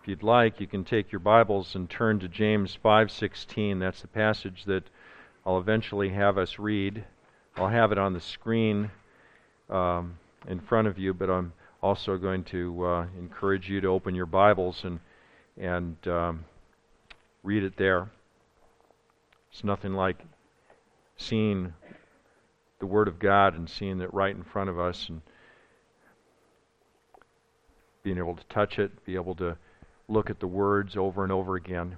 If you'd like, you can take your Bibles and turn to James 5:16. That's the passage that I'll eventually have us read. I'll have it on the screen in front of you, but I'm also going to encourage you to open your Bibles and read it there. It's nothing like seeing the Word of God and seeing it right in front of us and being able to touch it, be able to look at the words over and over again.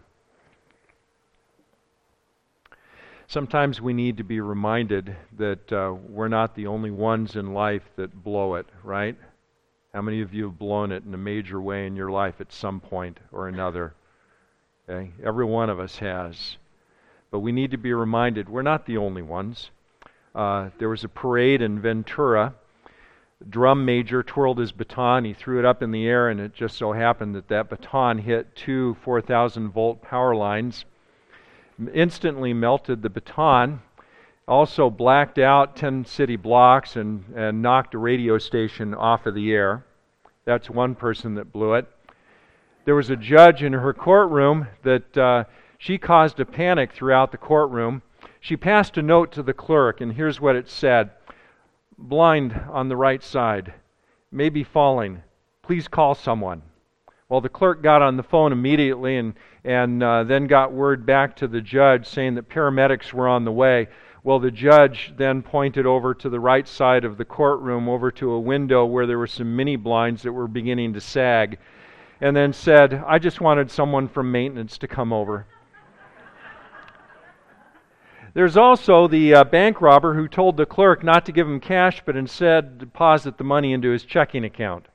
Sometimes we need to be reminded that we're not the only ones in life that blow it, right? How many of you have blown it in a major way in your life at some point or another? Okay? Every one of us has. But we need to be reminded we're not the only ones. There was a parade in Ventura. Drum major twirled his baton, he threw it up in the air, and it just so happened that baton hit two 4,000-volt power lines, instantly melted the baton, also blacked out 10 city blocks and knocked a radio station off of the air. That's one person that blew it. There was a judge in her courtroom that she caused a panic throughout the courtroom. She passed a note to the clerk, and here's what it said. Blind on the right side, may be falling. Please call someone. Well, the clerk got on the phone immediately and then got word back to the judge saying that paramedics were on the way. Well, the judge then pointed over to the right side of the courtroom, over to a window where there were some mini blinds that were beginning to sag, and then said, I just wanted someone from maintenance to come over. There's also the bank robber who told the clerk not to give him cash, but instead deposit the money into his checking account.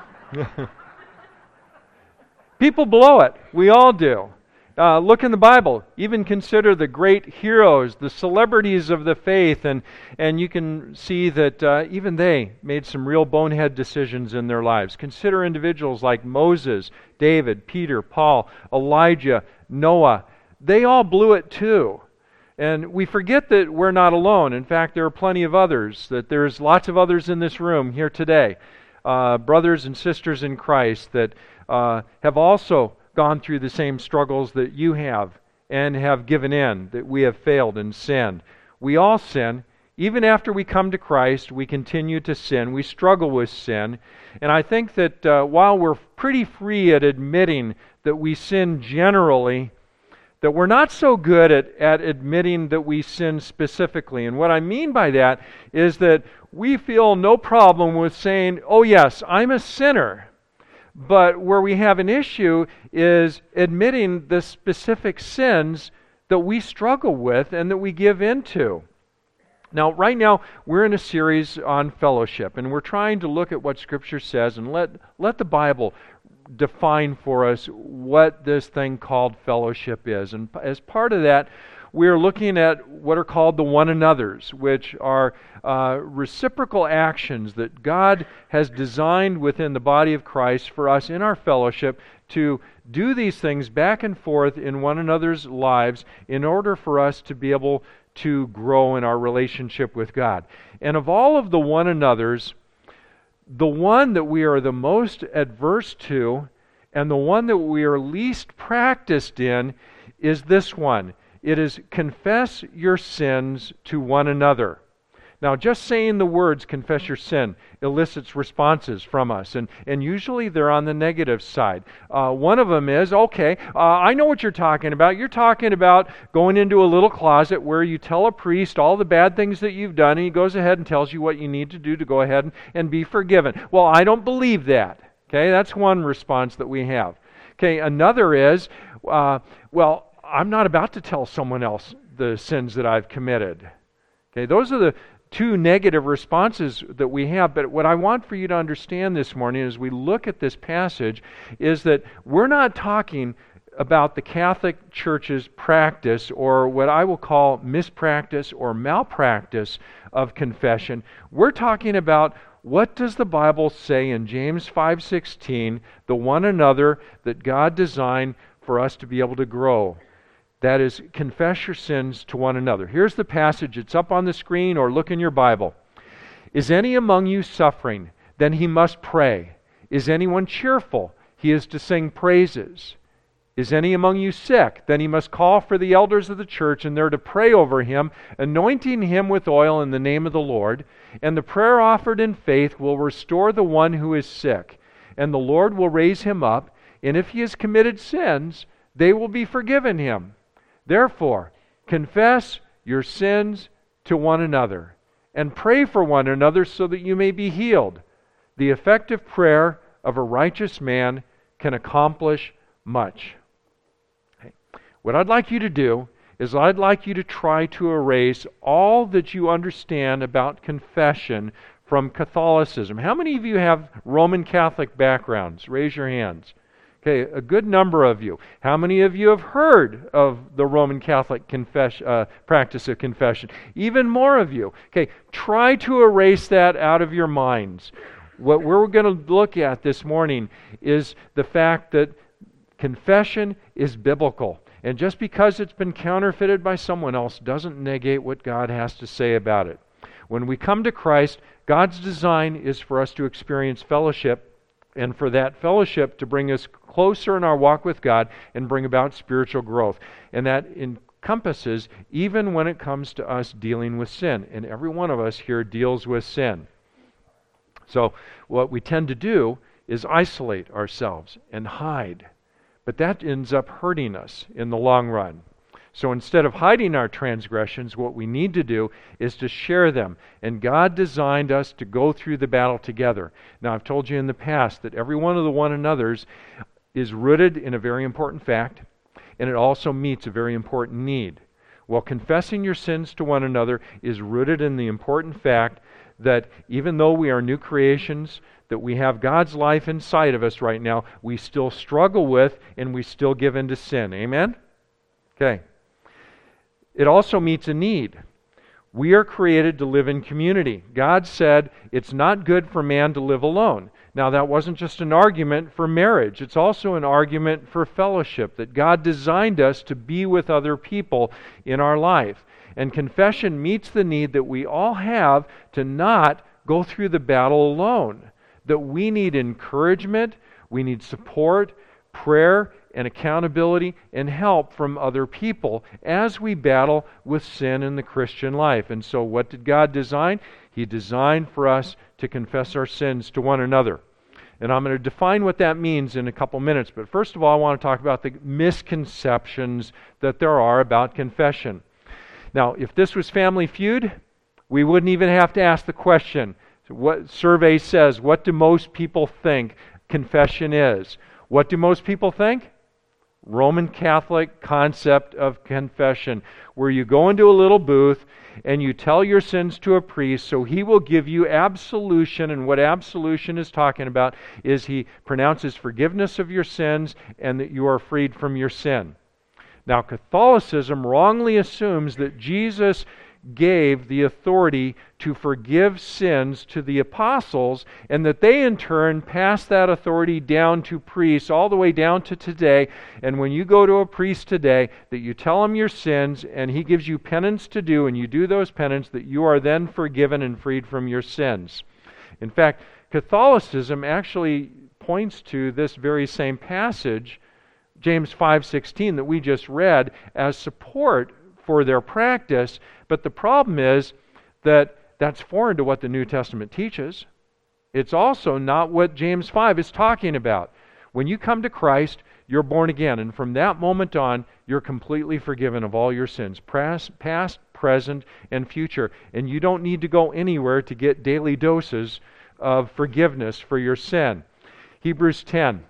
People blow it. We all do. Look in the Bible. Even consider the great heroes, the celebrities of the faith, and you can see that even they made some real bonehead decisions in their lives. Consider individuals like Moses, David, Peter, Paul, Elijah, Noah. They all blew it too. And we forget that we're not alone. In fact, there are plenty of others, that there's lots of others in this room here today, brothers and sisters in Christ that have also gone through the same struggles that you have and have given in, that we have failed and sinned. We all sin. Even after we come to Christ, we continue to sin. We struggle with sin. And I think that while we're pretty free at admitting that we sin generally, that we're not so good at admitting that we sin specifically. And what I mean by that is that we feel no problem with saying, oh yes, I'm a sinner. But where we have an issue is admitting the specific sins that we struggle with and that we give into. Now, right now, we're in a series on fellowship, and we're trying to look at what Scripture says and let the Bible define for us what this thing called fellowship is. And as part of that, we're looking at what are called the one another's, which are reciprocal actions that God has designed within the body of Christ for us in our fellowship to do these things back and forth in one another's lives in order for us to be able to grow in our relationship with God. And of all of the one another's, the one that we are the most adverse to and the one that we are least practiced in is this one. It is confess your sins to one another. Now, just saying the words, confess your sin, elicits responses from us, and usually they're on the negative side. One of them is, okay, I know what you're talking about. You're talking about going into a little closet where you tell a priest all the bad things that you've done, and he goes ahead and tells you what you need to do to go ahead and be forgiven. Well, I don't believe that. Okay, that's one response that we have. Okay, another is, well, I'm not about to tell someone else the sins that I've committed. Okay, those are the two negative responses that we have. But what I want for you to understand this morning as we look at this passage is that we're not talking about the Catholic Church's practice or what I will call mispractice or malpractice of confession. We're talking about what does the Bible say in James 5:16, the one another that God designed for us to be able to grow. That is, confess your sins to one another. Here's the passage. It's up on the screen, or look in your Bible. Is any among you suffering? Then he must pray. Is anyone cheerful? he is to sing praises. Is any among you sick? Then he must call for the elders of the church, and they're to pray over him, anointing him with oil in the name of the Lord. And the prayer offered in faith will restore the one who is sick, and the Lord will raise him up, and if he has committed sins, they will be forgiven him. Therefore, confess your sins to one another, and pray for one another so that you may be healed. The effective prayer of a righteous man can accomplish much. What I'd like you to do is I'd like you to try to erase all that you understand about confession from Catholicism. How many of you have Roman Catholic backgrounds? Raise your hands. Okay, a good number of you. How many of you have heard of the Roman Catholic practice of confession? Even more of you. Okay, try to erase that out of your minds. What we're going to look at this morning is the fact that confession is biblical. And just because it's been counterfeited by someone else doesn't negate what God has to say about it. When we come to Christ, God's design is for us to experience fellowship, and for that fellowship to bring us closer in our walk with God and bring about spiritual growth. And that encompasses even when it comes to us dealing with sin. And every one of us here deals with sin. So what we tend to do is isolate ourselves and hide. But that ends up hurting us in the long run. So instead of hiding our transgressions, what we need to do is to share them. And God designed us to go through the battle together. Now, I've told you in the past that every one of the one another's is rooted in a very important fact, and it also meets a very important need. Well, confessing your sins to one another is rooted in the important fact that even though we are new creations, that we have God's life inside of us right now, we still struggle with and we still give in to sin. Amen? Okay. It also meets a need. We are created to live in community. God said it's not good for man to live alone. Now, that wasn't just an argument for marriage. It's also an argument for fellowship, that God designed us to be with other people in our life. And confession meets the need that we all have to not go through the battle alone. That we need encouragement, we need support, prayer, and accountability and help from other people as we battle with sin in the Christian life. And so what did God design? He designed for us to confess our sins to one another. And I'm going to define what that means in a couple minutes. But first of all, I want to talk about the misconceptions that there are about confession. Now, if this was Family Feud, we wouldn't even have to ask the question. What survey says, what do most people think confession is? What do most people think? Roman Catholic concept of confession, where you go into a little booth and you tell your sins to a priest, so he will give you absolution. And what absolution is talking about is he pronounces forgiveness of your sins and that you are freed from your sin. Now, Catholicism wrongly assumes that Jesus gave the authority to forgive sins to the apostles, and that they in turn passed that authority down to priests all the way down to today. And when you go to a priest today, that you tell him your sins and he gives you penance to do, and you do those penance, that you are then forgiven and freed from your sins. In fact, Catholicism actually points to this very same passage, James 5:16, that we just read, as support for their practice. But the problem is that that's foreign to what the New Testament teaches. It's also not what James 5 is talking about. When you come to Christ, you're born again, and from that moment on, you're completely forgiven of all your sins, past, present, and future. And you don't need to go anywhere to get daily doses of forgiveness for your sin. Hebrews 10.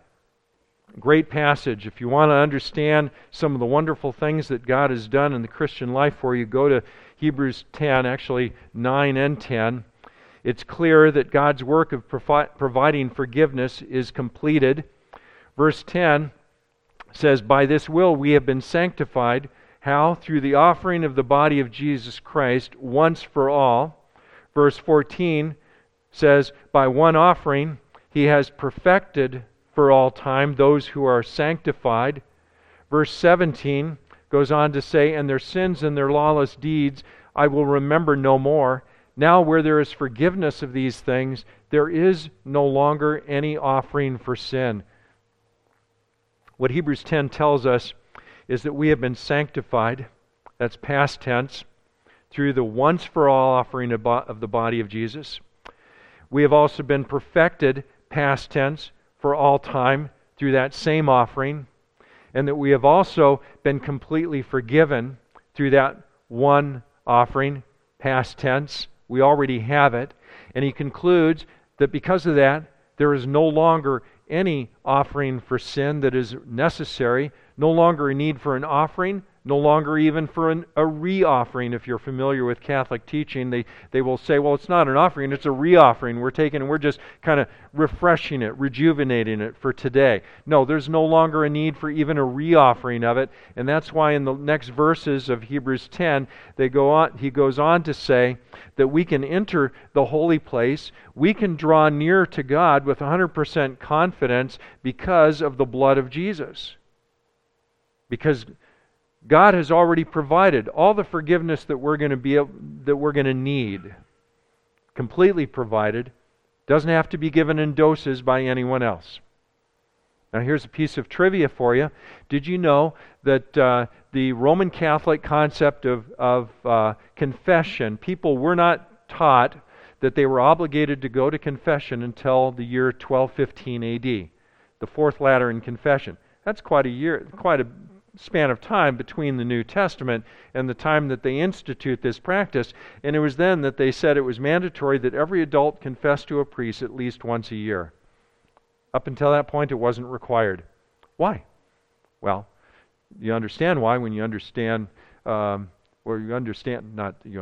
Great passage. If you want to understand some of the wonderful things that God has done in the Christian life for you, go to Hebrews 10, actually 9 and 10. It's clear that God's work of providing forgiveness is completed. Verse 10 says, "By this will we have been sanctified." How? Through the offering of the body of Jesus Christ once for all. Verse 14 says, "By one offering he has perfected for all time those who are sanctified." Verse 17 goes on to say, "And their sins and their lawless deeds I will remember no more. Now where there is forgiveness of these things, there is no longer any offering for sin." What Hebrews 10 tells us is that we have been sanctified, that's past tense, through the once-for-all offering of the body of Jesus. We have also been perfected, past tense, for all time through that same offering, and that we have also been completely forgiven through that one offering, past tense. We already have it. And he concludes that because of that, there is no longer any offering for sin that is necessary, no longer a need for an offering, no longer even for a re-offering. If you're familiar with Catholic teaching, they will say, well, it's not an offering, it's a re-offering. We're just kind of refreshing it, rejuvenating it for today. No, there's no longer a need for even a re-offering of it, and that's why in the next verses of Hebrews 10, he goes on to say that we can enter the holy place, we can draw near to God with 100% confidence because of the blood of Jesus. Because God has already provided all the forgiveness that we're going to need. Completely provided. Doesn't have to be given in doses by anyone else. Now here's a piece of trivia for you. Did you know that the Roman Catholic concept of confession, people were not taught that they were obligated to go to confession until the year 1215 AD, the Fourth Lateran Confession. That's quite a span of time between the New Testament and the time that they institute this practice, and it was then that they said it was mandatory that every adult confess to a priest at least once a year. Up until that point, it wasn't required. Why? Well, you understand why when you understand, you understand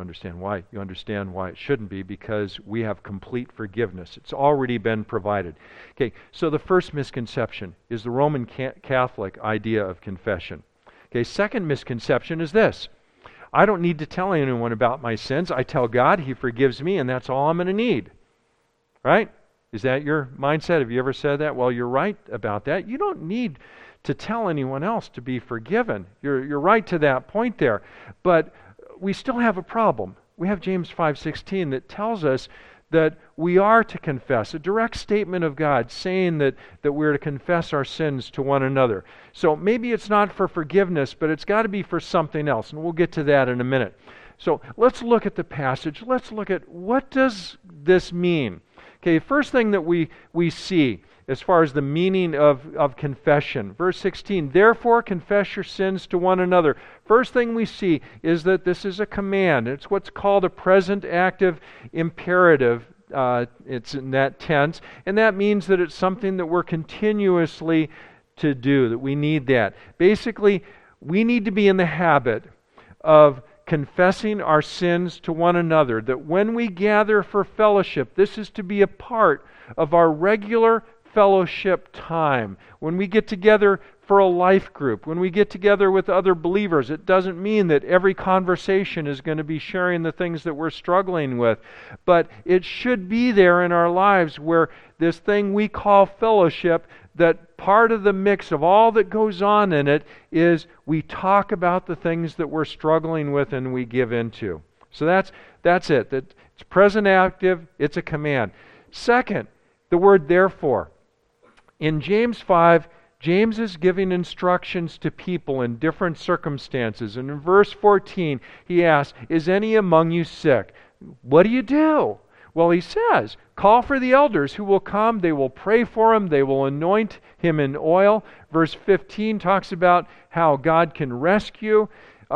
why it shouldn't be, because we have complete forgiveness. It's already been provided. Okay, so the first misconception is the Roman Catholic idea of confession. Okay, second misconception is this: I don't need to tell anyone about my sins. I tell God, He forgives me, and that's all I'm going to need. Right? Is that your mindset? Have you ever said that? Well, you're right about that. You don't need to tell anyone else to be forgiven. You're right to that point there. But we still have a problem. We have James 5:16 that tells us that we are to confess, a direct statement of God saying that we're to confess our sins to one another. So maybe it's not for forgiveness, but it's got to be for something else, and we'll get to that in a minute. So let's look at the passage. Let's look at what does this mean. Okay, first thing that we see as far as the meaning of confession. Verse 16, therefore confess your sins to one another. First thing we see is that this is a command. It's what's called a present active imperative. It's in that tense. And that means that it's something that we're continuously to do, that we need that. Basically, we need to be in the habit of confessing our sins to one another, that when we gather for fellowship, this is to be a part of our regular fellowship time. When we get together for a life group, when we get together with other believers, it doesn't mean that every conversation is going to be sharing the things that we're struggling with, but it should be there in our lives where this thing we call fellowship, that part of the mix of all that goes on in it is we talk about the things that we're struggling with and we give into. So that's it. That it's present active, it's a command. Second, the word therefore. In James 5, James is giving instructions to people in different circumstances. And in verse 14, he asks, is any among you sick? What do you do? Well, he says, call for the elders who will come. They will pray for him. They will anoint him in oil. Verse 15 talks about how God can rescue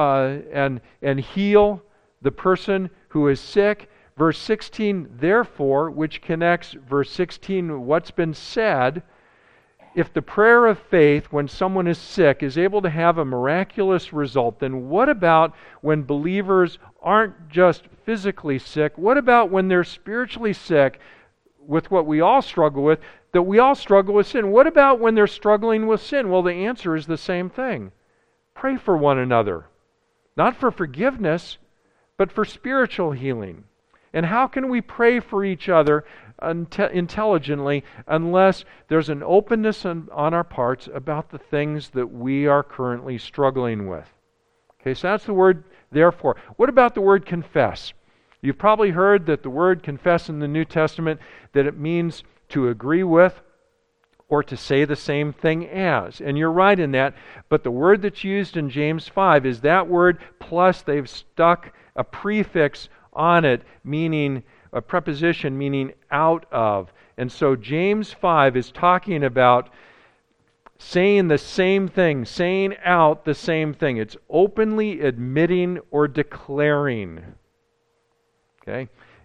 and heal the person who is sick. Verse 16, therefore, which connects verse 16, what's been said, if the prayer of faith when someone is sick is able to have a miraculous result, then what about when believers aren't just physically sick? What about when they're spiritually sick with what we all struggle with, that we all struggle with sin? What about when they're struggling with sin? Well, the answer is the same thing. Pray for one another. Not for forgiveness, but for spiritual healing. And how can we pray for each other intelligently unless there's an openness on our parts about the things that we are currently struggling with? Okay, so that's the word therefore. What about the word confess? You've probably heard that the word confess in the New Testament, that it means to agree with or to say the same thing as. And you're right in that, but the word that's used in James 5 is that word plus they've stuck a prefix on it, meaning a preposition meaning out of. And so James 5 is talking about saying the same thing, saying out the same thing. It's openly admitting or declaring. Okay?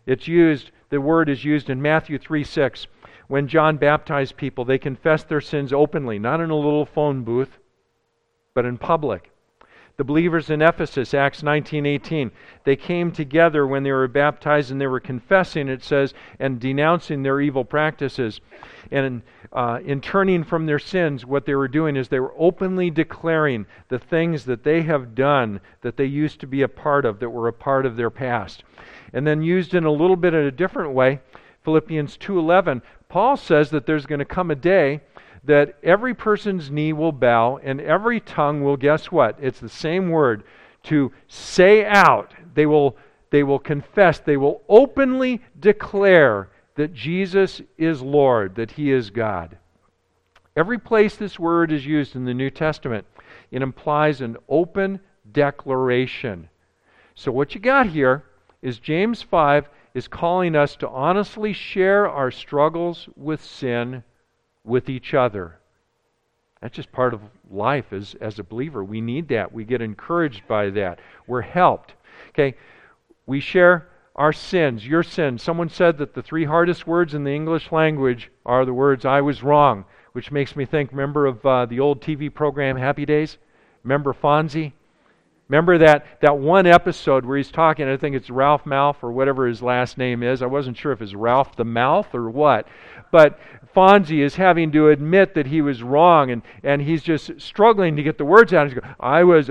The word is used in Matthew 3:6. When John baptized people, they confessed their sins openly, not in a little phone booth, but in public. The believers in Ephesus, Acts 19:18, they came together when they were baptized and they were confessing, it says, and denouncing their evil practices. And in turning from their sins, what they were doing is they were openly declaring the things that they have done that they used to be a part of, that were a part of their past. And then used in a little bit in a different way, Philippians 2:11, Paul says that there's going to come a day that every person's knee will bow and every tongue will, guess what? It's the same word, to say out. They will confess, they will openly declare that Jesus is Lord, that He is God. Every place this word is used in the New Testament, it implies an open declaration. So what you got here is James 5 is calling us to honestly share our struggles with sin with each other. That's just part of life as a believer. We need that. We get encouraged by that. We're helped. Okay, we share our sins, your sins. Someone said that the 3 hardest words in the English language are the words, "I was wrong," which makes me think, remember of the old TV program Happy Days? Remember Fonzie? Remember that one episode where he's talking, I think it's Ralph Malph or whatever his last name is. I wasn't sure if it's Ralph the Mouth or what. But Fonzie is having to admit that he was wrong, and he's just struggling to get the words out. He's going, I was...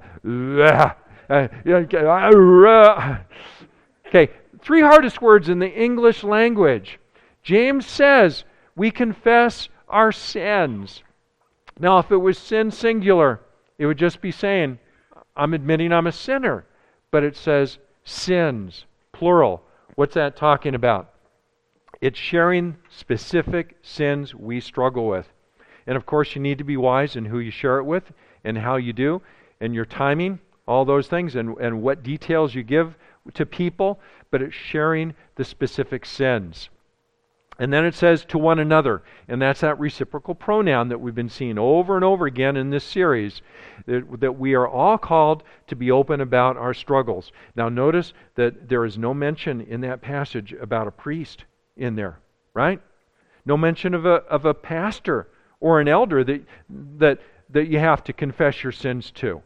Okay, 3 hardest words in the English language. James says we confess our sins. Now, if it was sin singular, it would just be saying, I'm admitting I'm a sinner. But it says sins, plural. What's that talking about? It's sharing specific sins we struggle with. And of course, you need to be wise in who you share it with and how you do and your timing, all those things, and what details you give to people. But it's sharing the specific sins. And then it says to one another, and that's that reciprocal pronoun that we've been seeing over and over again in this series, that we are all called to be open about our struggles. Now notice that there is no mention in that passage about a priest in there, right? No mention of a pastor or an elder that you have to confess your sins to.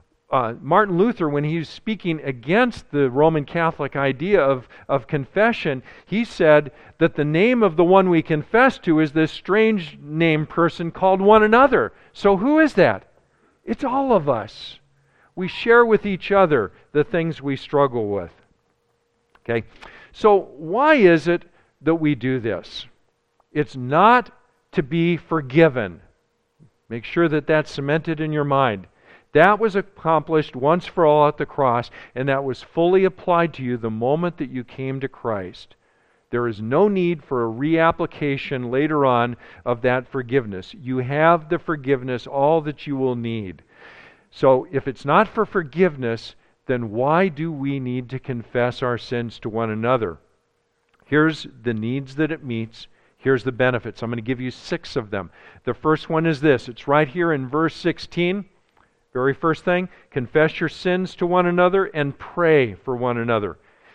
Martin Luther, when he was speaking against the Roman Catholic idea of confession, he said that the name of the one we confess to is this strange named person called one another. So who is that? It's all of us. We share with each other the things we struggle with. Okay? So why is it that we do this? It's not to be forgiven. Make sure that that's cemented in your mind. That was accomplished once for all at the cross, and that was fully applied to you the moment that you came to Christ. There is no need for a reapplication later on of that forgiveness. You have the forgiveness, all that you will need. So if it's not for forgiveness, then why do we need to confess our sins to one another? Here's the needs that it meets. Here's the benefits. I'm going to give you 6 of them. The first one is this. It's right here in verse 16. Very first thing, confess your sins to one another and pray for one another.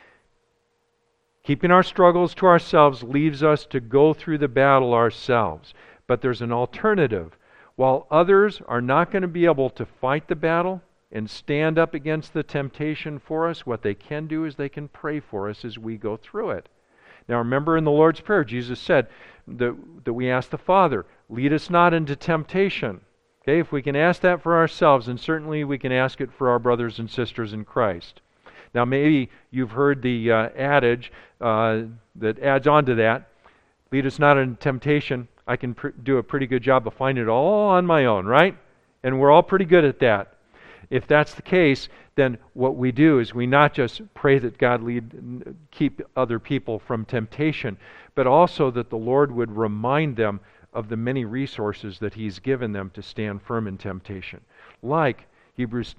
Keeping our struggles to ourselves leaves us to go through the battle ourselves. But there's an alternative. While others are not going to be able to fight the battle and stand up against the temptation for us, what they can do is they can pray for us as we go through it. Now remember in the Lord's Prayer, Jesus said that we ask the Father, lead us not into temptation. Okay, if we can ask that for ourselves, then certainly we can ask it for our brothers and sisters in Christ. Now maybe you've heard the adage that adds on to that, lead us not into temptation. I can do a pretty good job of finding it all on my own, right? And we're all pretty good at that. If that's the case, then what we do is we not just pray that God keep other people from temptation, but also that the Lord would remind them of the many resources that He's given them to stand firm in temptation. Like Hebrews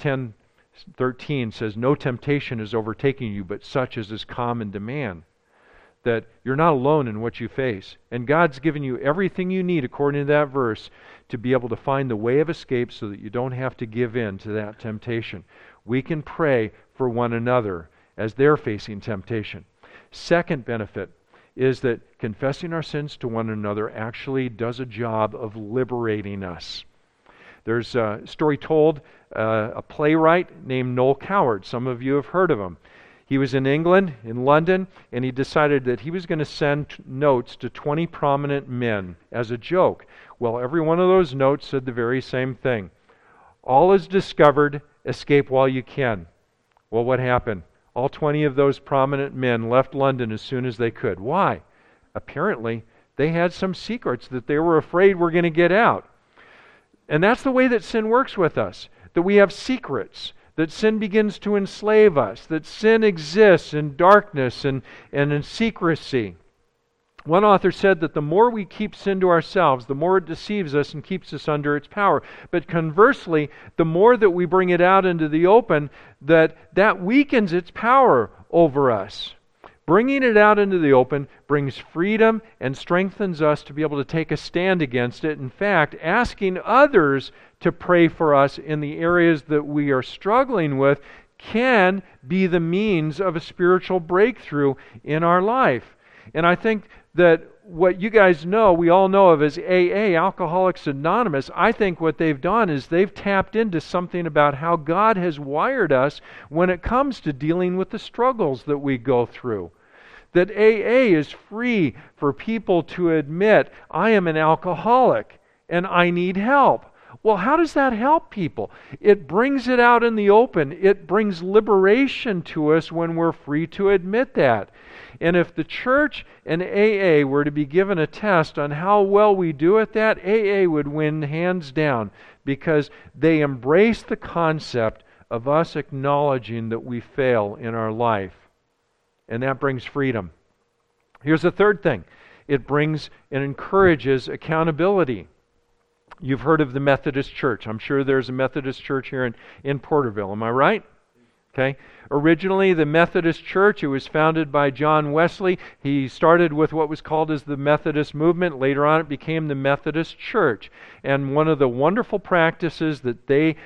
10:13 says, no temptation is overtaking you, but such as is common to man. That you're not alone in what you face. And God's given you everything you need, according to that verse, to be able to find the way of escape so that you don't have to give in to that temptation. We can pray for one another as they're facing temptation. Second benefit is that confessing our sins to one another actually does a job of liberating us. There's a story told, a playwright named Noel Coward. Some of you have heard of him. He was in England, in London, and he decided that he was going to send notes to 20 prominent men as a joke. Well, every one of those notes said the very same thing. All is discovered, escape while you can. Well, what happened? All 20 of those prominent men left London as soon as they could. Why? Apparently, they had some secrets that they were afraid were going to get out. And that's the way that sin works with us, that we have secrets, that sin begins to enslave us, that sin exists in darkness and in secrecy. One author said that the more we keep sin to ourselves, the more it deceives us and keeps us under its power. But conversely, the more that we bring it out into the open, that weakens its power over us. Bringing it out into the open brings freedom and strengthens us to be able to take a stand against it. In fact, asking others to pray for us in the areas that we are struggling with can be the means of a spiritual breakthrough in our life. And I think that what you guys know, we all know of as AA, Alcoholics Anonymous, I think what they've done is they've tapped into something about how God has wired us when it comes to dealing with the struggles that we go through. That AA is free for people to admit, I am an alcoholic and I need help. Well, how does that help people? It brings it out in the open. It brings liberation to us when we're free to admit that. And if the church and AA were to be given a test on how well we do at that, AA would win hands down because they embrace the concept of us acknowledging that we fail in our life. And that brings freedom. Here's the third thing. It brings and encourages accountability. You've heard of the Methodist Church. I'm sure there's a Methodist church here in Porterville. Am I right? Okay. Originally, the Methodist Church, it was founded by John Wesley. He started with what was called as the Methodist movement. Later on, it became the Methodist Church. And one of the wonderful practices that they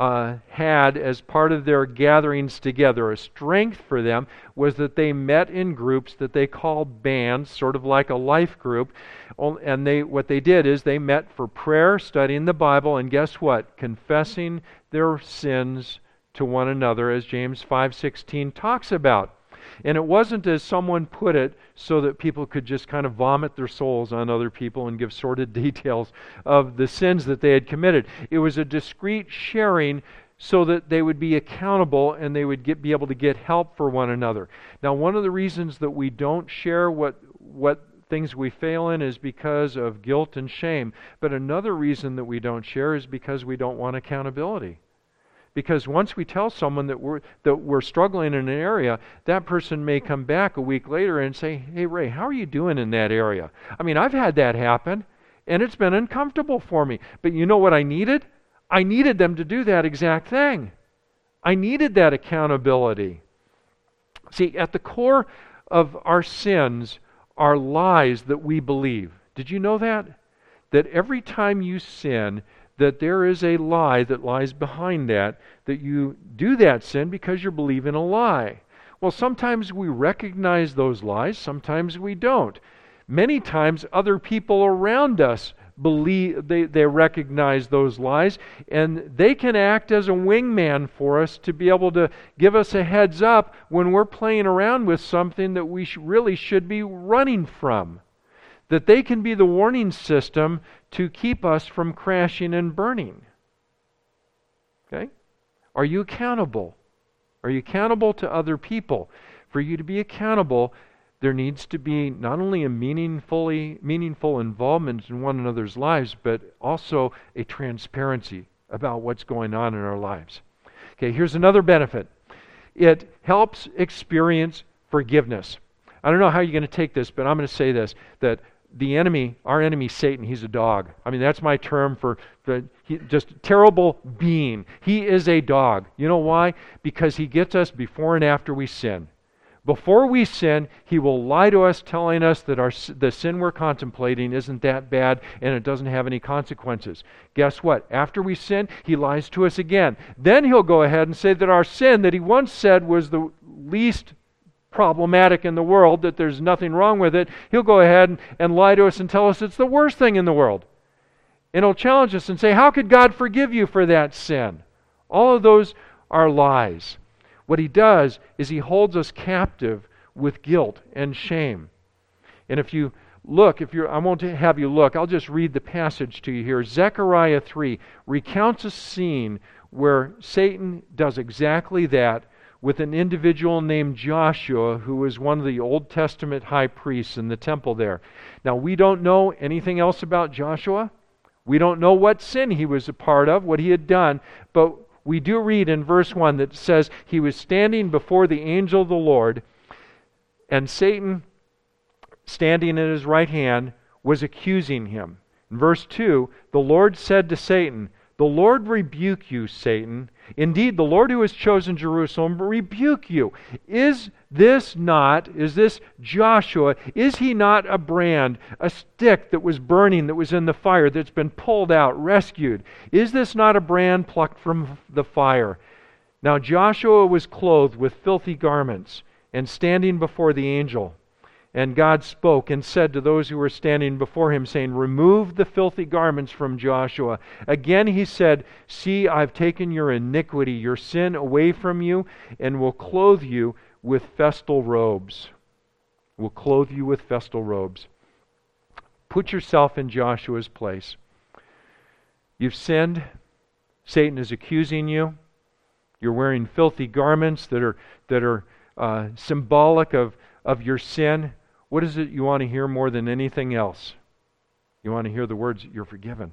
had as part of their gatherings together, a strength for them, was that they met in groups that they called bands, sort of like a life group. And what they did is they met for prayer, studying the Bible, and guess what? Confessing their sins to one another, as James 5:16 talks about. And it wasn't, as someone put it, so that people could just kind of vomit their souls on other people and give sordid details of the sins that they had committed. It was a discreet sharing so that they would be accountable and they would be able to get help for one another. Now, one of the reasons that we don't share what things we fail in is because of guilt and shame. But another reason that we don't share is because we don't want accountability. Because once we tell someone that we're struggling in an area, that person may come back a week later and say, hey Ray, how are you doing in that area? I mean, I've had that happen, and it's been uncomfortable for me. But you know what I needed? I needed them to do that exact thing. I needed that accountability. See, at the core of our sins are lies that we believe. Did you know that? That every time you sin, that there is a lie that lies behind that you do that sin because you're believing a lie. Well, sometimes we recognize those lies, sometimes we don't. Many times other people around us believe they recognize those lies, and they can act as a wingman for us to be able to give us a heads up when we're playing around with something that we really should be running from. That they can be the warning system to keep us from crashing and burning. Okay? Are you accountable? Are you accountable to other people? For you to be accountable, there needs to be not only a meaningful involvement in one another's lives, but also a transparency about what's going on in our lives. Okay, here's another benefit. It helps experience forgiveness. I don't know how you're going to take this, but I'm going to say this, that the enemy, our enemy Satan, he's a dog. I mean, that's my term for just terrible being. He is a dog. You know why? Because he gets us before and after we sin. Before we sin, he will lie to us, telling us that the sin we're contemplating isn't that bad and it doesn't have any consequences. Guess what? After we sin, he lies to us again. Then he'll go ahead and say that our sin that he once said was the least problematic in the world, that there's nothing wrong with it, he'll go ahead and lie to us and tell us it's the worst thing in the world. And he'll challenge us and say, how could God forgive you for that sin? All of those are lies. What he does is he holds us captive with guilt and shame. And if you look, I won't have you look, I'll just read the passage to you here. Zechariah 3 recounts a scene where Satan does exactly that with an individual named Joshua, who was one of the Old Testament high priests in the temple there. Now, we don't know anything else about Joshua. We don't know what sin he was a part of, what he had done, but we do read in verse 1 that says he was standing before the angel of the Lord, and Satan, standing at his right hand, was accusing him. In verse 2, the Lord said to Satan, "The Lord rebuke you, Satan. Indeed, the Lord who has chosen Jerusalem rebuke you. Is this Joshua, is he not a brand, a stick that was burning, that was in the fire, that's been pulled out, rescued? Is this not a brand plucked from the fire?" Now Joshua was clothed with filthy garments and standing before the angel. And God spoke and said to those who were standing before him, saying, "Remove the filthy garments from Joshua." Again he said, "See, I've taken your iniquity, your sin away from you, and will clothe you with festal robes." Will clothe you with festal robes. Put yourself in Joshua's place. You've sinned. Satan is accusing you. You're wearing filthy garments that are symbolic of your sin. What is it you want to hear more than anything else? You want to hear the words, "You're forgiven,"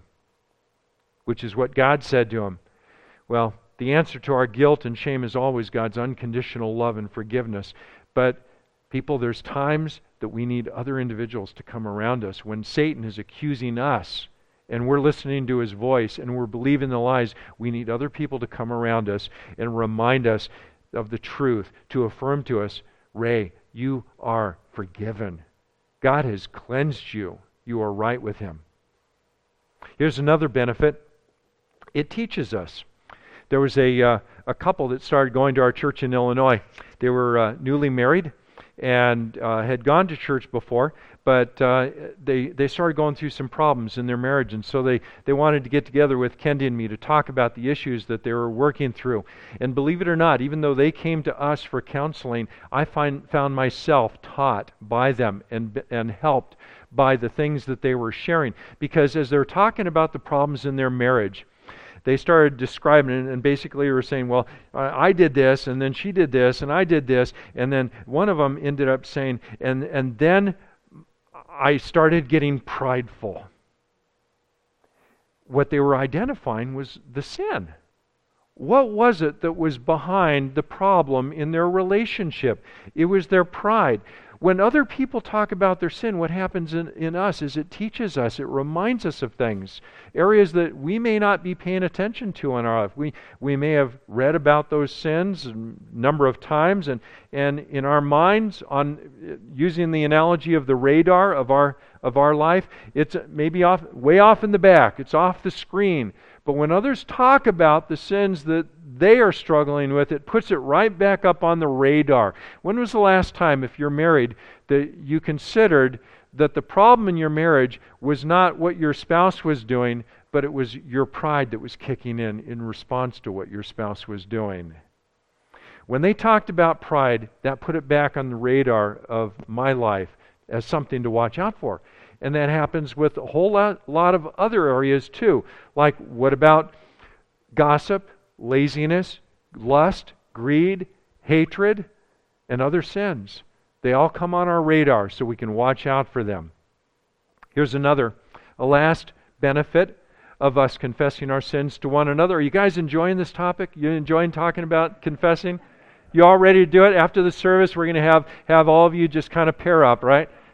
which is what God said to him. Well, the answer to our guilt and shame is always God's unconditional love and forgiveness. But people, there's times that we need other individuals to come around us. When Satan is accusing us and we're listening to his voice and we're believing the lies, we need other people to come around us and remind us of the truth, to affirm to us, "Ray, you are forgiven. God has cleansed you. You are right with him." Here's another benefit. It teaches us. There was a couple that started going to our church in Illinois. They were newly married and had gone to church before, but they started going through some problems in their marriage, and so they wanted to get together with Kendi and me to talk about the issues that they were working through. And believe it or not, even though they came to us for counseling, I found myself taught by them and helped by the things that they were sharing. Because as they're talking about the problems in their marriage, they started describing it, and basically were saying, "Well, I did this, and then she did this, and I did this," and then one of them ended up saying, and then I started getting prideful. What they were identifying was the sin. What was it that was behind the problem in their relationship? It was their pride. When other people talk about their sin, what happens in us is it teaches us, it reminds us of things, areas that we may not be paying attention to in our life. We may have read about those sins a number of times, and in our minds, on using the analogy of the radar of our life, it's maybe way off in the back, it's off the screen. But when others talk about the sins that they are struggling with, it puts it right back up on the radar. When was the last time, if you're married, that you considered that the problem in your marriage was not what your spouse was doing, but it was your pride that was kicking in response to what your spouse was doing? When they talked about pride, that put it back on the radar of my life as something to watch out for. And that happens with a whole lot of other areas too. Like, what about gossip, laziness, lust, greed, hatred, and other sins? They all come on our radar so we can watch out for them. Here's a last benefit of us confessing our sins to one another. Are you guys enjoying this topic? You enjoying talking about confessing? You all ready to do it? After the service, we're going to have all of you just kind of pair up, right?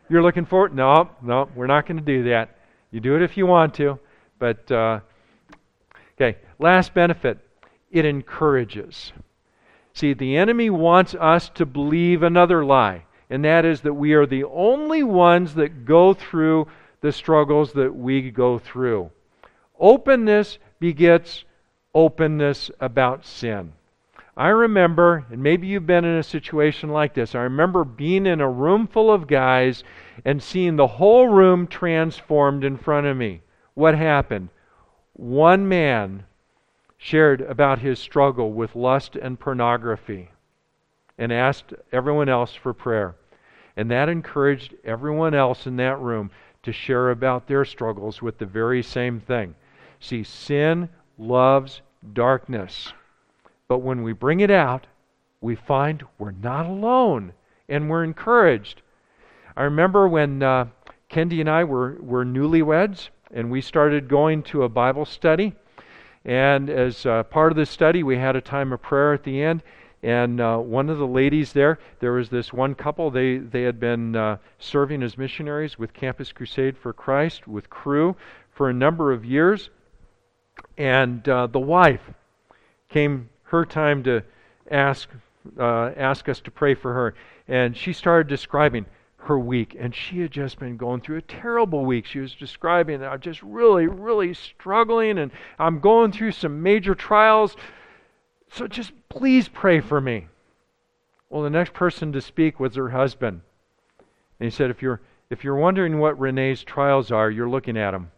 You're looking forward? No, we're not going to do that. You do it if you want to. But, okay, last benefit. It encourages. See, the enemy wants us to believe another lie, and that is that we are the only ones that go through the struggles that we go through. Openness begets openness about sin. I remember, and maybe you've been in a situation like this, I remember being in a room full of guys and seeing the whole room transformed in front of me. What happened? One man shared about his struggle with lust and pornography and asked everyone else for prayer. And that encouraged everyone else in that room to share about their struggles with the very same thing. See, sin loves darkness. But when we bring it out, we find we're not alone and we're encouraged. I remember when Kendi and I were newlyweds and we started going to a Bible study. And as part of the study, we had a time of prayer at the end. And one of the ladies there was this one couple. They had been serving as missionaries with Campus Crusade for Christ, with Cru, for a number of years. And the wife came her time to ask us to pray for her. And she started describing her week. And she had just been going through a terrible week. She was describing, I'm just really, really struggling, and I'm going through some major trials. So just please pray for me. Well, the next person to speak was her husband. And he said, if you're wondering what Renee's trials are, you're looking at them.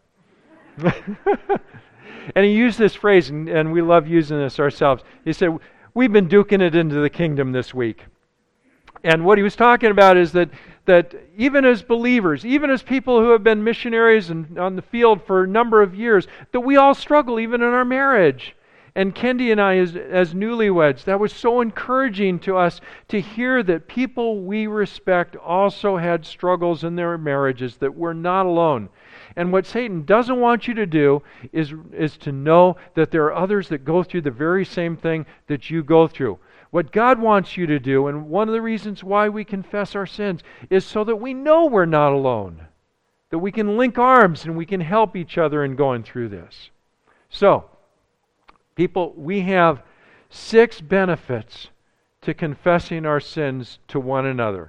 And he used this phrase, and we love using this ourselves. He said, we've been duking it into the kingdom this week. And what he was talking about is that even as believers, even as people who have been missionaries and on the field for a number of years, that we all struggle even in our marriage. And Kendi and I, as newlyweds, that was so encouraging to us to hear that people we respect also had struggles in their marriages, that we're not alone. And what Satan doesn't want you to do is to know that there are others that go through the very same thing that you go through. What God wants you to do, and one of the reasons why we confess our sins, is so that we know we're not alone. That we can link arms and we can help each other in going through this. So, people, we have 6 benefits to confessing our sins to one another.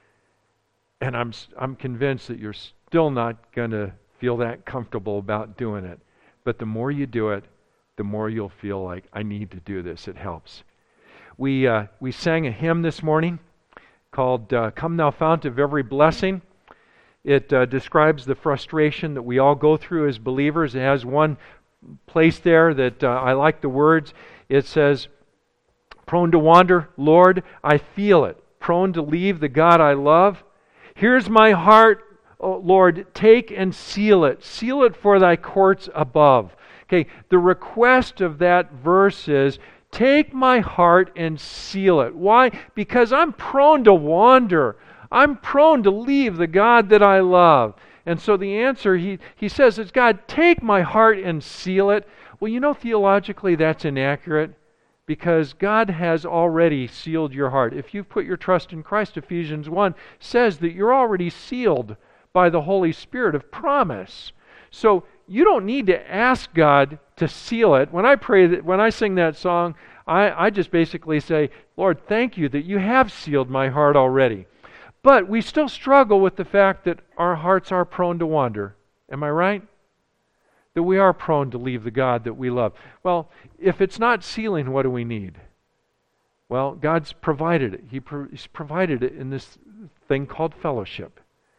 And I'm convinced that you're still not going to feel that comfortable about doing it. But the more you do it, the more you'll feel like, I need to do this. It helps. We sang a hymn this morning called Come Thou Fount of Every Blessing. It describes the frustration that we all go through as believers. It has one place there that I like the words. It says, prone to wander, Lord, I feel it. Prone to leave the God I love. Here's my heart, oh, Lord, take and seal it. Seal it for thy courts above. Okay, the request of that verse is, take my heart and seal it. Why? Because I'm prone to wander. I'm prone to leave the God that I love. And so the answer, he says, is, God, take my heart and seal it. Well, you know, theologically that's inaccurate, because God has already sealed your heart. If you've put your trust in Christ, Ephesians 1 says that you're already sealed by the Holy Spirit of promise. So you don't need to ask God to seal it. When I sing that song, I just basically say, Lord, thank you that you have sealed my heart already. But we still struggle with the fact that our hearts are prone to wander. Am I right? That we are prone to leave the God that we love. Well, if it's not sealing, what do we need? Well, God's provided it. He's provided it in this thing called fellowship.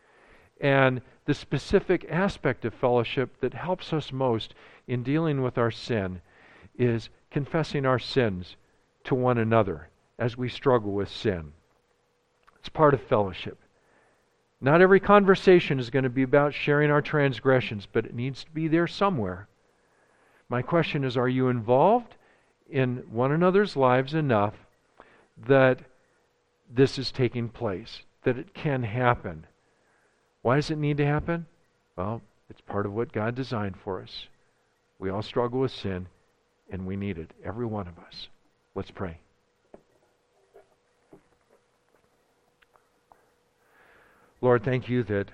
And the specific aspect of fellowship that helps us most in dealing with our sin is confessing our sins to one another as we struggle with sin. It's part of fellowship. Not every conversation is going to be about sharing our transgressions, but it needs to be there somewhere. My question is, are you involved in one another's lives enough that this is taking place, that it can happen? Why does it need to happen? Well, it's part of what God designed for us. We all struggle with sin, and we need it, every one of us. Let's pray. Lord, thank you that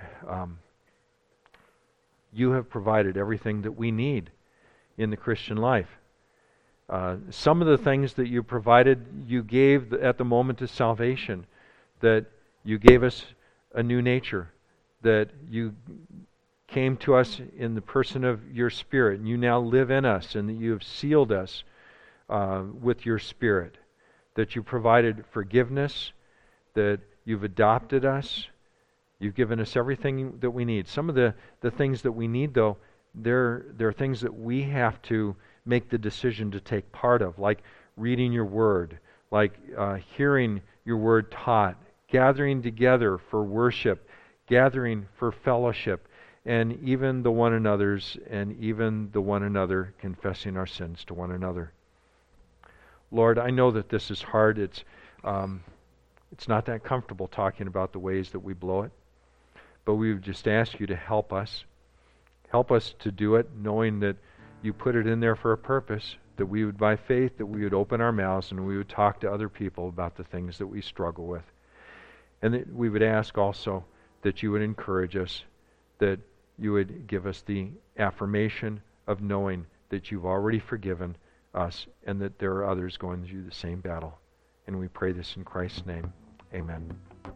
you have provided everything that we need in the Christian life. Some of the things that you provided, you gave at the moment of salvation, that you gave us a new nature, that you came to us in the person of your Spirit, and you now live in us, and that you have sealed us with your Spirit, that you provided forgiveness, that you've adopted us, you've given us everything that we need. Some of the things that we need, though, there are things that we have to make the decision to take part of, like reading your Word, like hearing your Word taught, gathering together for worship, gathering for fellowship, and even the one another's, and even the one another confessing our sins to one another. Lord, I know that this is hard. It's not that comfortable talking about the ways that we blow it, but we would just ask you to help us. Help us to do it, knowing that you put it in there for a purpose, that we would, by faith, that we would open our mouths and we would talk to other people about the things that we struggle with. And that we would ask also that you would encourage us, that you would give us the affirmation of knowing that you've already forgiven us and that there are others going through the same battle. And we pray this in Christ's name. Amen.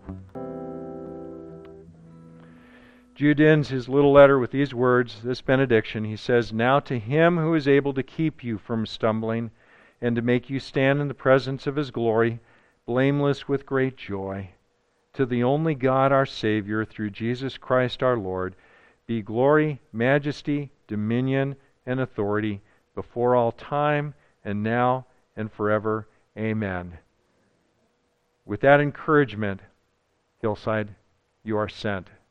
Jude ends his little letter with these words, this benediction. He says, "Now to him who is able to keep you from stumbling and to make you stand in the presence of his glory, blameless with great joy, to the only God our Savior, through Jesus Christ our Lord, be glory, majesty, dominion, and authority before all time, and now, and forever. Amen." With that encouragement, Hillside, you are sent.